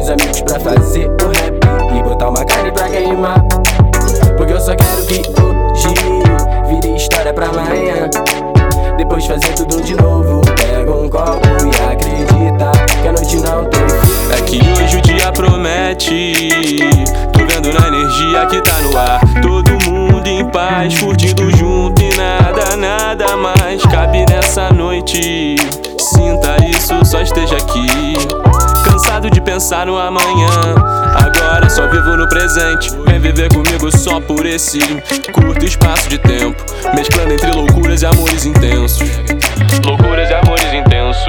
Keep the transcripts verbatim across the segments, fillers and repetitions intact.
os amigos pra fazer o rap e botar uma carne pra queimar. Porque eu só quero que hoje vire história pra amanhã. Depois fazer tudo de novo. Pega um copo e acredita que a noite não tem fim. É que hoje o dia promete. Tô vendo na energia que tá no ar. Todo mundo em paz, curtindo junto e nada, nada mais cabe nessa noite. Sinta isso, só esteja aqui. Cansado de pensar no amanhã, agora só vivo no presente. Vem viver comigo só por esse curto espaço de tempo, mesclando entre loucuras e amores intensos. Loucuras e amores intensos.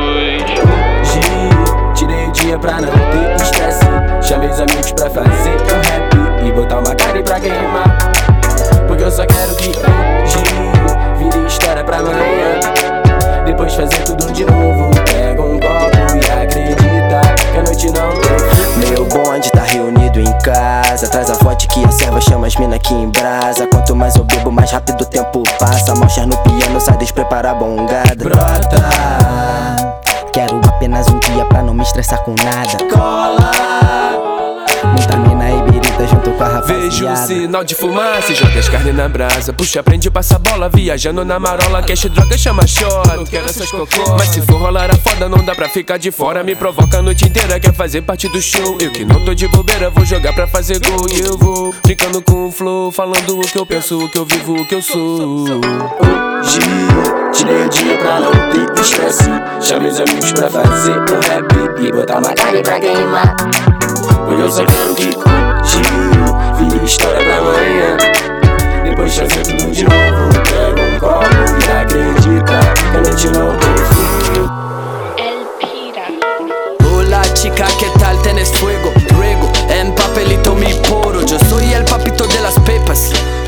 Hoje tirei o dia pra não ter estresse. Chamei os amigos pra fazer um rap e botar uma carne pra queimar. Porque eu só quero que hoje vire história pra amanhã. Depois fazer tudo de novo. Pega um copo e acredita que a noite não tem fim. Meu bonde tá reunido em casa. Traz a vodka que a serva chama as mina que embrasa. Quanto mais eu bebo, mais rápido o tempo passa. Mostra no piano, sai desprepara a bongada. Brota, quero apenas um dia pra não me estressar com nada. cola, Muita mina e birita junto com a rapaziada. Vejo um sinal de fumaça e joga as carnes na brasa. Puxa, prende, passa bola, viajando na marola. Cash, droga, chama chora, não quero essas cocô. Mas se for rolar a foda, não dá pra ficar de fora. Me provoca a noite inteira, quer fazer parte do show. Eu que não tô de bobeira, vou jogar pra fazer gol. E eu vou brincando com o flow, falando o que eu penso, o que eu vivo, o que eu sou. hoje tirei o dia pra não ter estresse. Chamei os amigos pra fazer um rap e botar uma carne pra queimar. Porque eu só quero que hoje vire história pra amanhã. Depois fazer tudo de novo. Pega um copo e acredita que a noite não tem fim. El Pira. Hola chica, ¿qué tal? ¿Tenés fuego? Ruego, en papelito mi poro. Yo soy el papito de las pepas.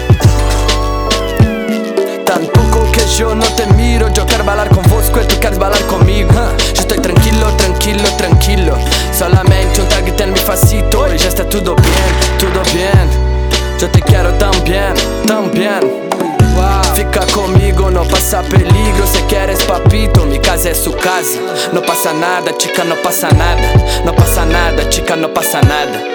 Tampoco que yo no te miro. Yo quiero bailar con vos, que tú quieres bailar conmigo. Yo estoy tranquilo, tranquilo, tranquilo. Solamente un traguito en mi facito y ya está todo bien, todo bien. Yo te quiero tan bien, tan bien. Fica comigo, no pasa peligro. Si quieres papito, mi casa es su casa. No pasa nada, chica, no pasa nada. No pasa nada, chica, no pasa nada.